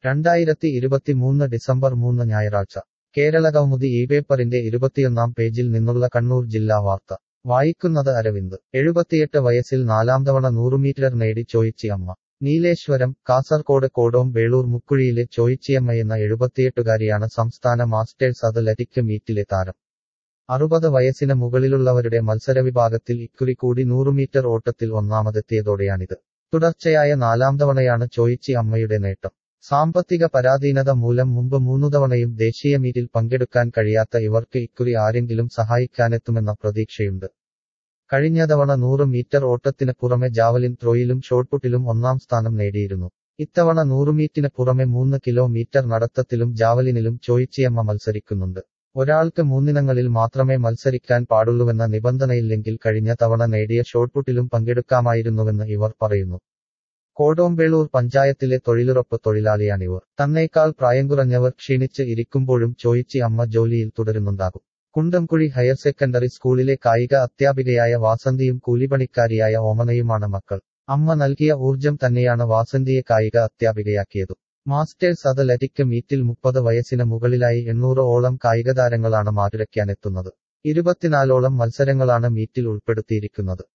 2023 December 3 ഞായറാഴ്ച കേരളകൗമുദി ഇപേപ്പറിന്റെ 21-ാം പേജിൽ നിന്നുള്ള കണ്ണൂർ ജില്ലാ വാർത്ത വായിക്കുന്നത് അരവിന്ദ് 78 വയസ്സിൽ 4ാം തവണ 100 മീറ്റർ നേടി ചോയിച്ചിയമ്മ നീലേശ്വരം കാസർകോട് കോടോം വേളൂർ മുക്കുഴിയിലെ ചോയിച്ചിയമ്മയെന്ന 78-കാരിയാണ് സംസ്ഥാന മാസ്റ്റേഴ്സ് അത്ലറ്റിക് മീറ്റിലെ താരം 60 വയസ്സിന് മുകളിലുള്ളവരുടെ മത്സരവിഭാഗത്തിൽ ഇക്കുറി കൂടി 100 മീറ്റർ ഓട്ടത്തിൽ ഒന്നാമതെത്തിയതോടെയാണിത് തുടർച്ചയായ 4ാം തവണയാണ് ചോയിച്ചി അമ്മയുടെ നേട്ടം സാമ്പത്തിക പരാധീനത മൂലം മുമ്പ് 3 തവണയും ദേശീയ മീറ്റിൽ പങ്കെടുക്കാൻ കഴിയാത്ത ഇവർക്ക് ഇക്കുറി ആരെങ്കിലും സഹായിക്കാനെത്തുമെന്ന പ്രതീക്ഷയുണ്ട് കഴിഞ്ഞ തവണ 100 മീറ്റർ ഓട്ടത്തിന് പുറമെ ജാവലിൻ ത്രോയിലും ഷോട്ട്പുട്ടിലും 1ാം സ്ഥാനം നേടിയിരുന്നു ഇത്തവണ 100 മീറ്റിന് പുറമെ 3 കിലോമീറ്റർ നടത്തത്തിലും ജാവലിനിലും ചോയിച്ചിയമ്മ മത്സരിക്കുന്നുണ്ട് ഒരാൾക്ക് 3 ഇനങ്ങളിൽ മാത്രമേ മത്സരിക്കാൻ പാടുള്ളൂവെന്ന നിബന്ധനയില്ലെങ്കിൽ കഴിഞ്ഞ തവണ നേടിയ ഷോട്ട്പുട്ടിലും പങ്കെടുക്കാമായിരുന്നുവെന്ന് ഇവർ പറയുന്നു കോടോംവേളൂർ പഞ്ചായത്തിലെ തൊഴിലുറപ്പ് തൊഴിലാളിയാണിവർ തന്നേക്കാൾ പ്രായം കുറഞ്ഞവർ ക്ഷീണിച്ച് ഇരിക്കുമ്പോഴും ചോയിച്ചി അമ്മ ജോലിയിൽ തുടരുന്നുണ്ടാകും കുണ്ടംകുഴി ഹയർ സെക്കൻഡറി സ്കൂളിലെ കായിക അധ്യാപികയായ വാസന്തിയും കൂലിപ്പണിക്കാരിയായ ഓമനയുമാണ് മക്കൾ അമ്മ നൽകിയ ഊർജം തന്നെയാണ് വാസന്തിയെ കായിക അധ്യാപികയാക്കിയതും മാസ്റ്റേഴ്സ് അത്ലറ്റിക് മീറ്റിൽ 30 വയസ്സിന് മുകളിലായി 800-ഓളം കായികതാരങ്ങളാണ് മാറ്റുരയ്ക്കാനെത്തുന്നത് 24-ഓളം മത്സരങ്ങളാണ് മീറ്റിൽ ഉൾപ്പെടുത്തിയിരിക്കുന്നത്